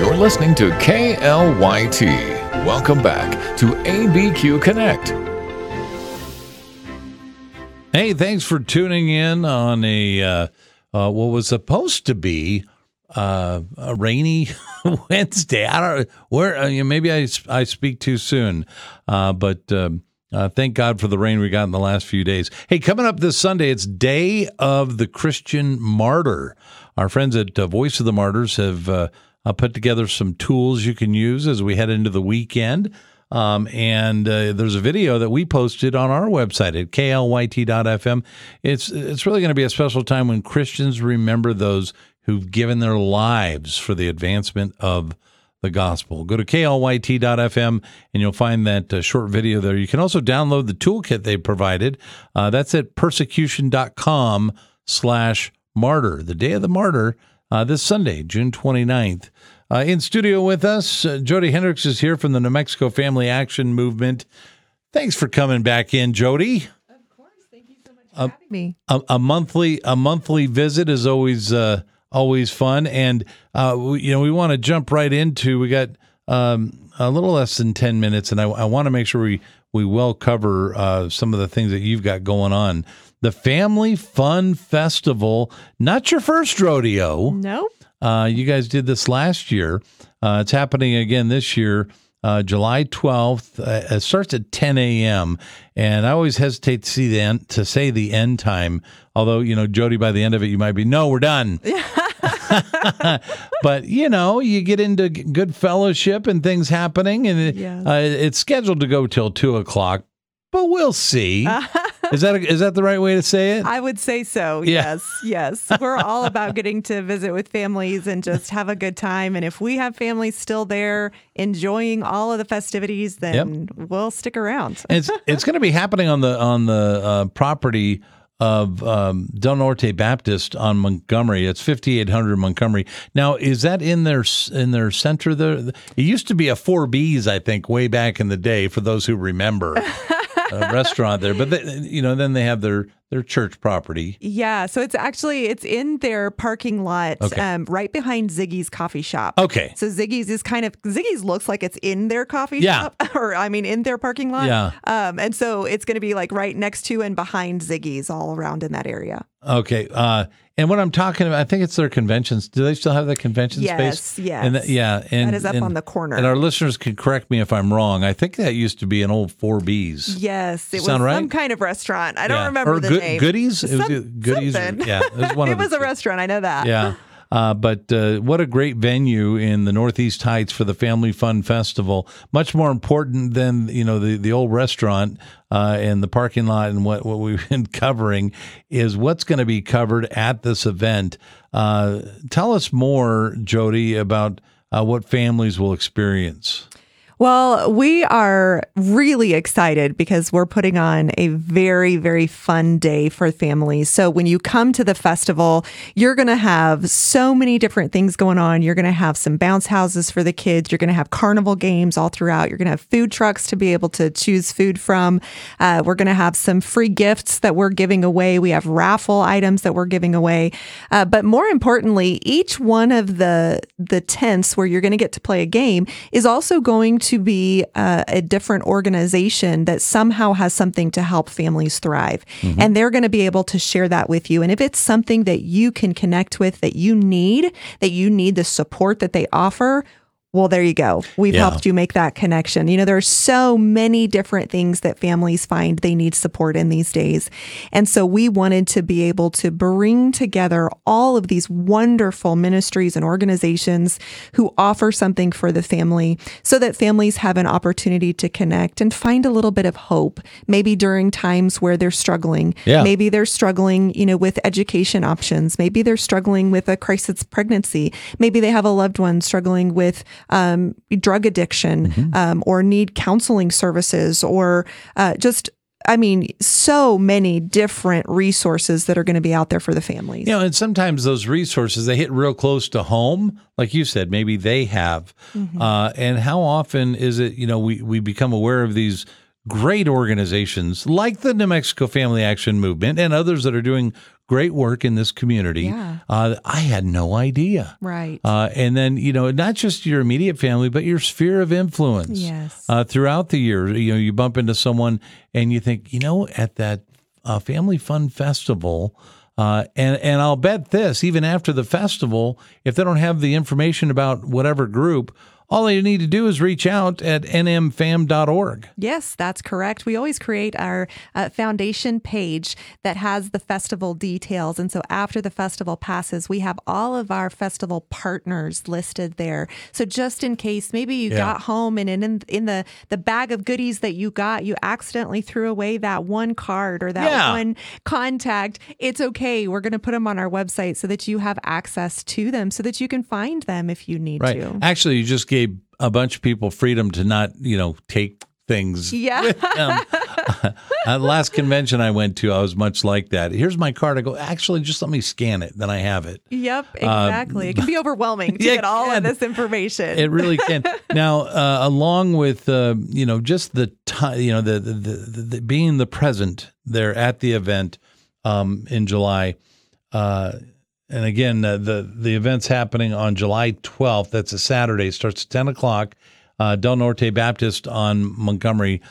You're listening to KLYT. Welcome back to ABQ Connect. Hey, thanks for tuning in on what was supposed to be a rainy Wednesday. I don't know where. Maybe I speak too soon, but thank God for the rain we got in the last few days. Hey, coming up this Sunday, it's Day of the Christian Martyr. Our friends at Voice of the Martyrs have put together some tools you can use as we head into the weekend. And there's a video that we posted on our website at klyt.fm. It's really going to be a special time when Christians remember those who've given their lives for the advancement of the gospel. Go to klyt.fm and you'll find that short video there. You can also download the toolkit they provided. That's at persecution.com/martyr. The Day of the Martyr, this Sunday, June 29th. In studio with us, Jody Hendricks is here from the New Mexico Family Action Movement. Thanks for coming back in, Jody. Of course. Thank you so much for having me. A monthly visit is always fun, and we want to jump right into. We got a little less than 10 minutes, and I want to make sure we well cover some of the things that you've got going on. The Family Fun Festival, not your first rodeo. Nope. You guys did this last year. It's happening again this year, July 12th. It starts at 10 a.m. And I always hesitate to say the end time. Although, Jody, by the end of it, you might be, no, we're done. But, you get into good fellowship and things happening. And it's scheduled to go till 2 o'clock. But we'll see. Is that the right way to say it? I would say so. Yeah. Yes. We're all about getting to visit with families and just have a good time. And if we have families still there enjoying all of the festivities, then we'll stick around. It's going to be happening on the property of Del Norte Baptist on Montgomery. It's 5800 Montgomery. Now, is that in their center there? It used to be a 4B's, I think, way back in the day, for those who remember. A restaurant there, but then they have their church property. Yeah, so it's in their parking lot, right behind Ziggy's coffee shop. Okay. So Ziggy's looks like it's in their coffee shop, or in their parking lot. Yeah. And so it's going to be like right next to and behind Ziggy's, all around in that area. Okay. And what I'm talking about, I think it's their conventions. Do they still have the convention space? Yes. And that is up on the corner. And our listeners can correct me if I'm wrong. I think that used to be an old 4B's. Yes, it was right? some kind of restaurant. I don't remember the name. Goodies? It was Goodies. Something. It was one of It was a restaurant. I know that. Yeah. But what a great venue in the Northeast Heights for the Family Fun Festival. Much more important than, the old restaurant and the parking lot, and what we've been covering is what's going to be covered at this event. Tell us more, Jody, about what families will experience. Well, we are really excited because we're putting on a very, very fun day for families. So when you come to the festival, you're going to have so many different things going on. You're going to have some bounce houses for the kids. You're going to have carnival games all throughout. You're going to have food trucks to be able to choose food from. We're going to have some free gifts that we're giving away. We have raffle items that we're giving away. But more importantly, each one of the tents where you're going to get to play a game is also going to be a different organization that somehow has something to help families thrive. Mm-hmm. And they're going to be able to share that with you. And if it's something that you can connect with, that you need the support that they offer, well, there you go. We've helped you make that connection. There are so many different things that families find they need support in these days. And so we wanted to be able to bring together all of these wonderful ministries and organizations who offer something for the family so that families have an opportunity to connect and find a little bit of hope, maybe during times where they're struggling. Yeah. Maybe they're struggling, with education options. Maybe they're struggling with a crisis pregnancy. Maybe they have a loved one struggling with drug addiction, or need counseling services, or so many different resources that are going to be out there for the families. And sometimes those resources, they hit real close to home. Like you said, maybe they have. And how often is it, we become aware of these great organizations like the New Mexico Family Action Movement and others that are doing great work in this community. Yeah. I had no idea. Right. And then, not just your immediate family, but your sphere of influence. Yes. Throughout the year, you bump into someone and you think, at that Family Fun Festival, and I'll bet this, even after the festival, if they don't have the information about whatever group, all they need to do is reach out at nmfam.org. Yes, that's correct. We always create our foundation page that has the festival details. And so after the festival passes, we have all of our festival partners listed there. So just in case maybe you got home and in the bag of goodies that you got, you accidentally threw away that one card or that one contact, it's okay. We're going to put them on our website so that you have access to them so that you can find them if you need to. Actually, you just gave a bunch of people freedom to not, take things with them. The last convention I went to, I was much like that. Here's my card. I go, actually, just let me scan it. Then I have it. Yep, exactly. It can be overwhelming to get all of this information. It really can. Now, along with, just the time, the being the present there at the event in July, and again, the event's happening on July 12th. That's a Saturday. It starts at 10 o'clock. Del Norte Baptist on Montgomery,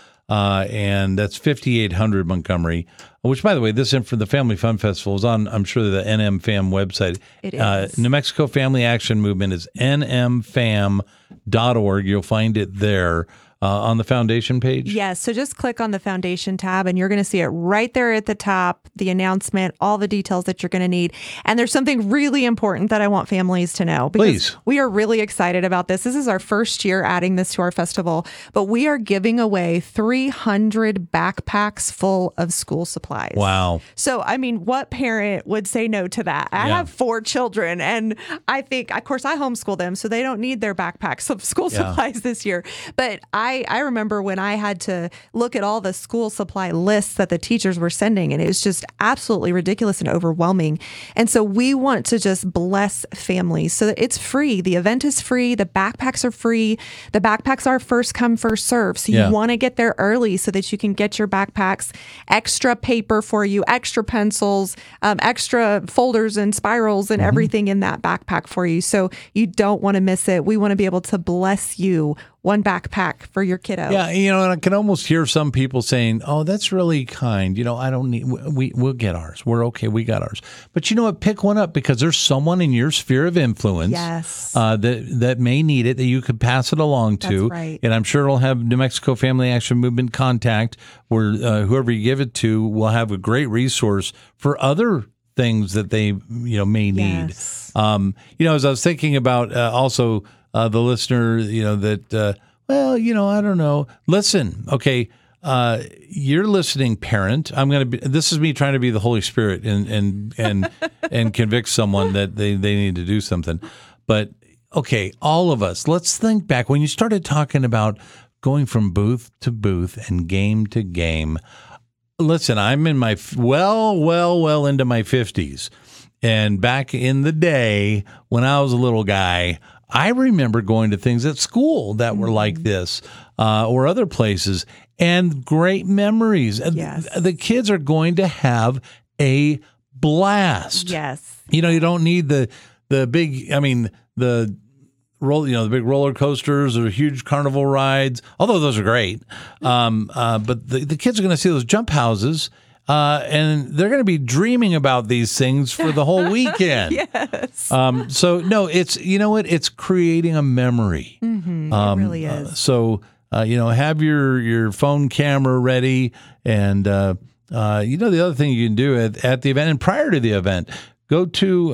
and that's 5800 Montgomery, which, by the way, this for the Family Fun Festival is on, I'm sure, the NMFAM website. It is. New Mexico Family Action Movement is nmfam.org. You'll find it there. On the foundation page? Yes. So just click on the foundation tab and you're going to see it right there at the top, the announcement, all the details that you're going to need. And there's something really important that I want families to know. Because Please. We are really excited about this. This is our first year adding this to our festival, but we are giving away 300 backpacks full of school supplies. Wow. So, what parent would say no to that? I have 4 children and I think, of course, I homeschool them, so they don't need their backpacks of school supplies this year. But I remember when I had to look at all the school supply lists that the teachers were sending, and it was just absolutely ridiculous and overwhelming. And so we want to just bless families so that it's free. The event is free. The backpacks are free. The backpacks are first come, first serve. So you want to get there early so that you can get your backpacks, extra paper for you, extra pencils, extra folders and spirals and everything in that backpack for you. So you don't want to miss it. We want to be able to bless you. One backpack for your kiddo. Yeah, and I can almost hear some people saying, "Oh, that's really kind. I don't need. We'll get ours. We're okay. We got ours." But you know what? Pick one up because there's someone in your sphere of influence, that may need it that you could pass it along to. That's right. And I'm sure it'll have New Mexico Family Action Movement contact, where whoever you give it to will have a great resource for other things that they may need. Yes. As I was thinking about also. The listener, that, I don't know. Listen, okay, you're listening, parent. This is me trying to be the Holy Spirit and convict someone that they need to do something. But, okay, all of us, let's think back. When you started talking about going from booth to booth and game to game, listen, I'm in my, well into my 50s. And back in the day when I was a little guy, I remember going to things at school that were like this or other places and great memories. Yes. The kids are going to have a blast. Yes. You don't need the big, the big roller coasters or huge carnival rides, although those are great. But the kids are going to see those jump houses. And they're going to be dreaming about these things for the whole weekend. Yes. So no, it's it's creating a memory. It really is. So have your phone camera ready, and the other thing you can do at the event and prior to the event, go to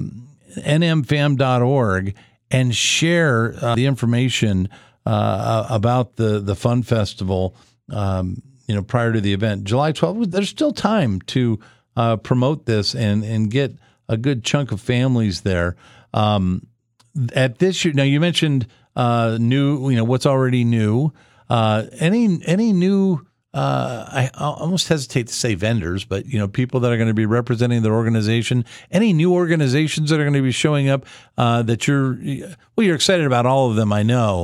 nmfam.org and share the information about the Fun Festival. Prior to the event, July 12th, there's still time to promote this and get a good chunk of families there. At this year, now you mentioned new, what's already new. Any new? I almost hesitate to say vendors, but people that are going to be representing their organization. Any new organizations that are going to be showing up that you're excited about all of them, I know.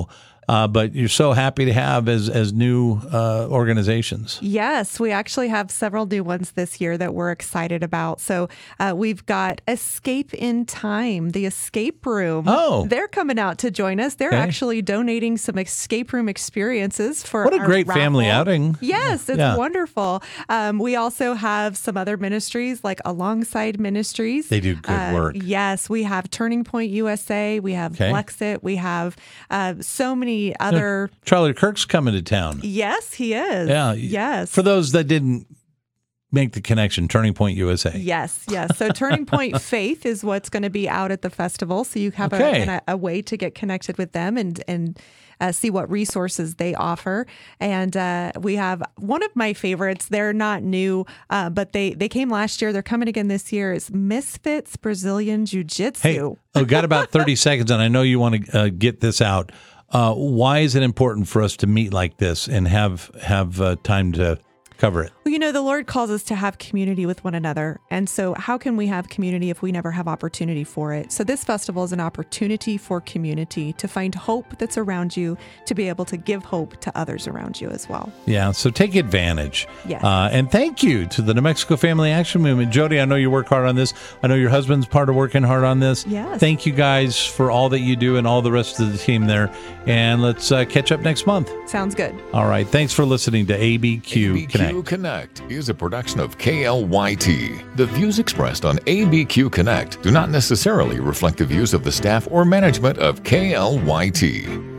but you're so happy to have as new organizations. Yes, we actually have several new ones this year that we're excited about. So we've got Escape in Time, the escape room. Oh. They're coming out to join us. They're actually donating some escape room experiences for What a our great raffle. family outing. Yes, it's wonderful. We also have some other ministries like Alongside Ministries. They do good work. Yes, we have Turning Point USA. We have Blexit. We have so many other. Charlie Kirk's coming to town. Yes, he is. Yeah. Yes. For those that didn't make the connection, Turning Point USA. Yes. So Turning Point Faith is what's going to be out at the festival. So you have a way to get connected with them and see what resources they offer. And we have one of my favorites. They're not new, but they came last year. They're coming again this year. Is Misfits Brazilian Jiu-Jitsu. Hey, got about 30 seconds, and I know you want to get this out. Why is it important for us to meet like this and have time to cover it? Well, the Lord calls us to have community with one another. And so how can we have community if we never have opportunity for it? So this festival is an opportunity for community to find hope that's around you, to be able to give hope to others around you as well. Yeah, so take advantage. Yes. And thank you to the New Mexico Family Action Movement. Jody, I know you work hard on this. I know your husband's part of working hard on this. Yes. Thank you guys for all that you do and all the rest of the team there. And let's catch up next month. Sounds good. All right. Thanks for listening to ABQ Connect. ABQ Connect is a production of KLYT. The views expressed on ABQ Connect do not necessarily reflect the views of the staff or management of KLYT.